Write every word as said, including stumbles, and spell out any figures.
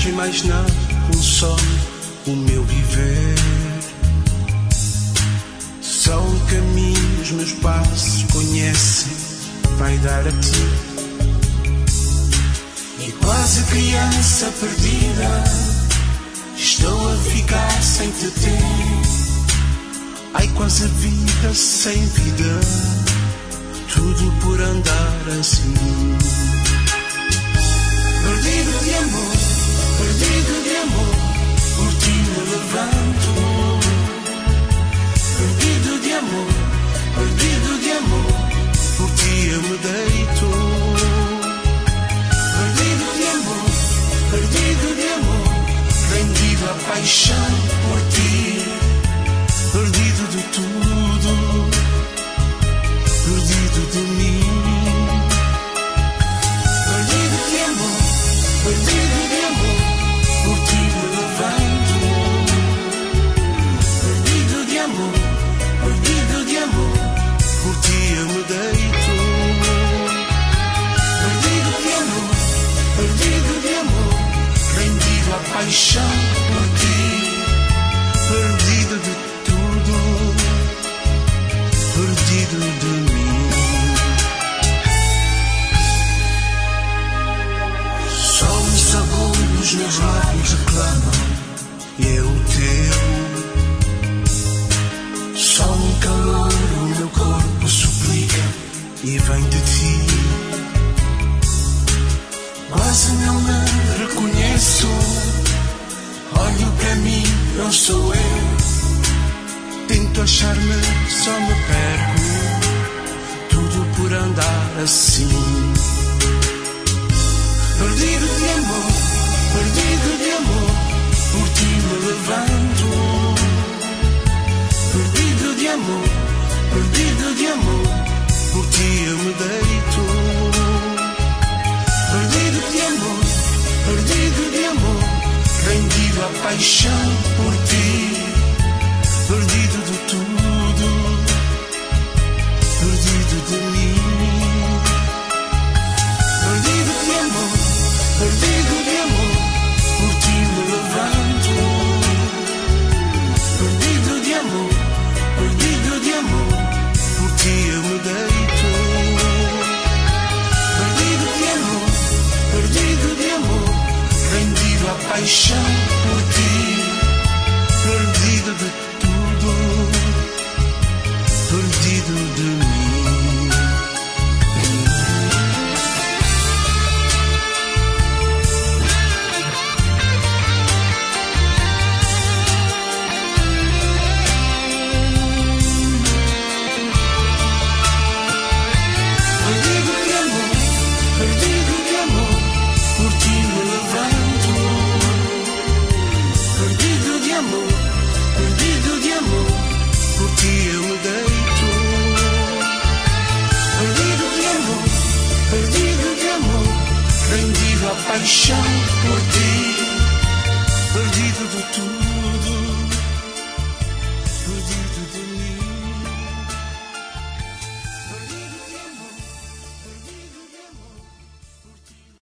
e mais nada consome o meu viver. Só um caminho os meus passos conhecem, vai dar a ti. E quase criança perdida, estou a ficar sem te ter. Ai, quase vida sem vida, tudo por andar assim. Perdido de amor, perdido de amor, por ti me levanto. Perdido de amor, perdido de amor, por ti eu me deito. Perdido de amor, perdido de amor, rendido à paixão por ti. Perdido de tudo, perdido de mim. Perdido de amor, perdido de amor, por ti me levanto. Perdido de amor, perdido de amor, por ti eu me deito. Perdido de amor, perdido de amor, rendido à paixão por ti. Perdido de tudo, perdido de mim. Só um sabor nos meus lábios reclamam, e é o teu. Só um calor o meu corpo suplica, e vem de ti. Quase não me reconheço, olho para mim, não sou eu. Tento achar-me, só me perco, tudo por andar assim. Perdido de amor, perdido de amor, por ti me levanto. Perdido de amor, perdido de amor, por ti eu me deito. Perdido de amor, perdido de amor, rendido à paixão por ti. Perdido de tudo, perdido de mim. Perdido de amor, perdido de amor, por ti me levanto. Perdido de amor, perdido de amor, por ti eu me deito. Perdido de amor, perdido de amor, rendido à paixão por ti. Perdido de tudo, perdido de mim. Perdido de amor, perdido de amor, por ti me levanto. Perdido de amor, perdido de amor, por ti eu me deito. Perdido de amor, perdido de amor, rendido à paixão por ti. Perdido